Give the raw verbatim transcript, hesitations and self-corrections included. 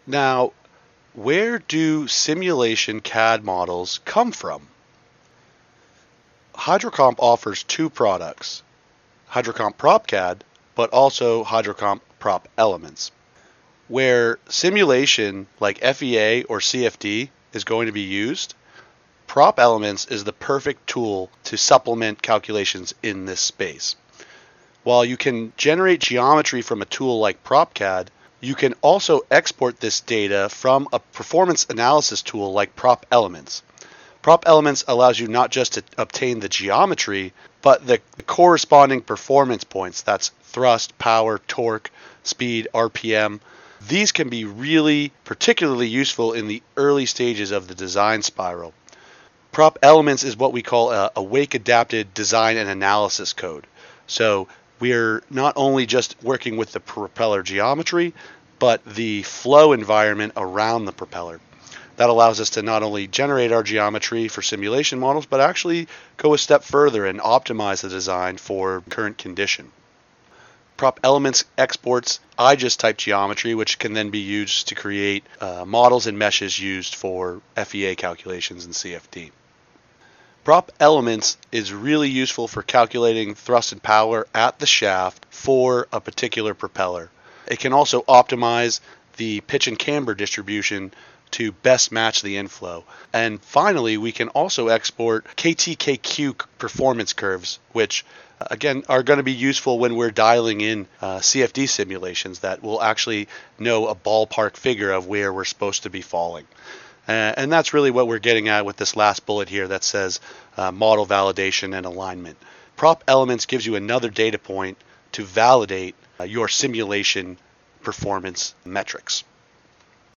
Now, where do simulation C A D models come from? HydroComp offers two products, HydroComp PropCAD, but also HydroComp Prop Elements. Where simulation like F E A or C F D is going to be used, Prop Elements is the perfect tool to supplement calculations in this space. While you can generate geometry from a tool like PropCAD, you can also export this data from a performance analysis tool like Prop Elements. Prop Elements allows you not just to obtain the geometry, but the corresponding performance points. That's thrust, power, torque, speed, R P M. These can be really particularly useful in the early stages of the design spiral. Prop Elements is what we call a, a wake-adapted design and analysis code. So we're not only just working with the propeller geometry, but the flow environment around the propeller. That allows us to not only generate our geometry for simulation models, but actually go a step further and optimize the design for current condition. Prop Elements exports I G E S type geometry, which can then be used to create uh, models and meshes used for F E A calculations and C F D. Prop Elements is really useful for calculating thrust and power at the shaft for a particular propeller. It can also optimize the pitch and camber distribution to best match the inflow. And finally, we can also export K T K Q performance curves, which again are going to be useful when we're dialing in uh, C F D simulations that will actually know a ballpark figure of where we're supposed to be falling. Uh, and that's really what we're getting at with this last bullet here that says uh, model validation and alignment. Prop Elements gives you another data point to validate uh, your simulation performance metrics.